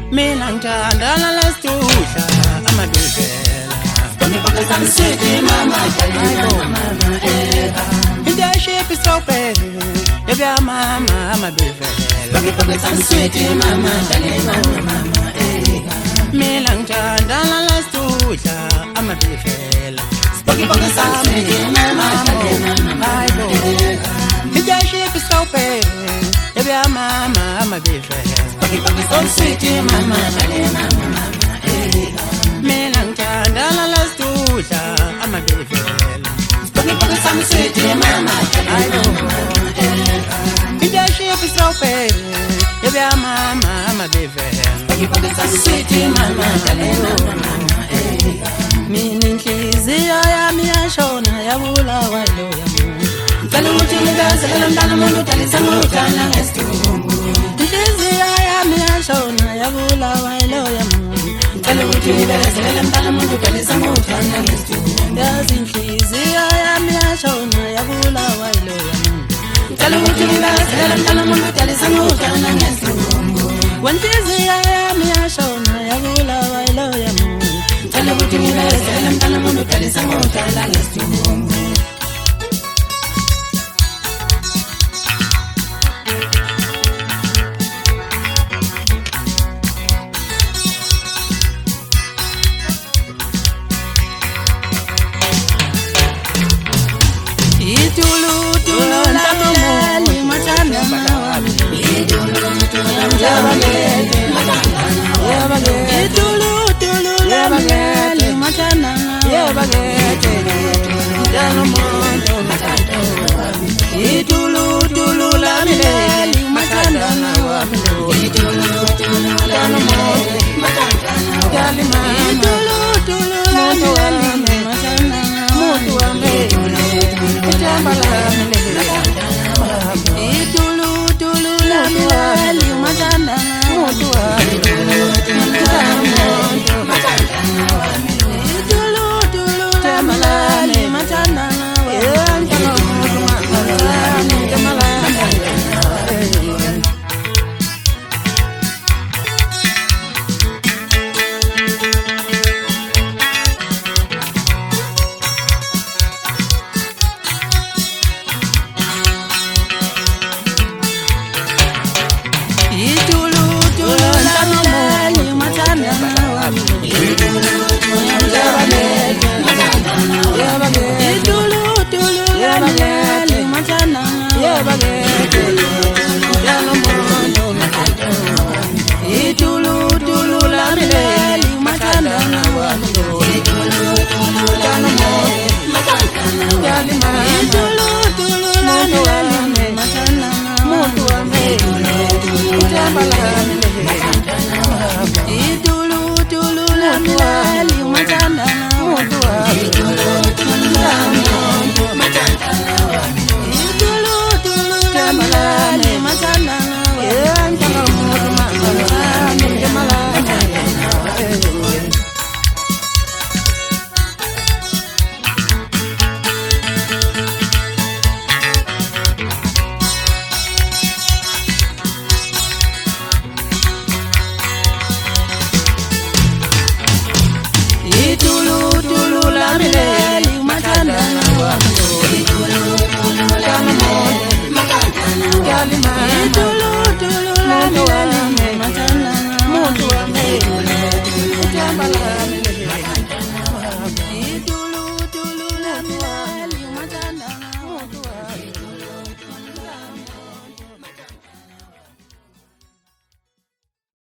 Mina ngithanda lalesithuhla amaduvela Some city mama, the ship is open if your mama amaduvela some city mama, Mina ngithanda lalesithuhla amaduvela some city mama, the ship is open if your mama amaduvela some city mama, Mina ngithanda lalesithuhla amaduvela some city mama, The ship is open if your mama amaduvela some city mama, Mina inhliziyo yami yashona yabulawa lo yamuntu Tell what you live, tell them tell it some more time next Inhliziyo yami yashona yabulawa lo yamuntu Tell what you live, tell it some more time next Yazi inhliziyo yami yashona yabulawa lo yamuntu Tell what you live, tell it some more time next Inhliziyo yami yashona yabulawa lo yamuntu Tell what you live, tell it some more time next Mutu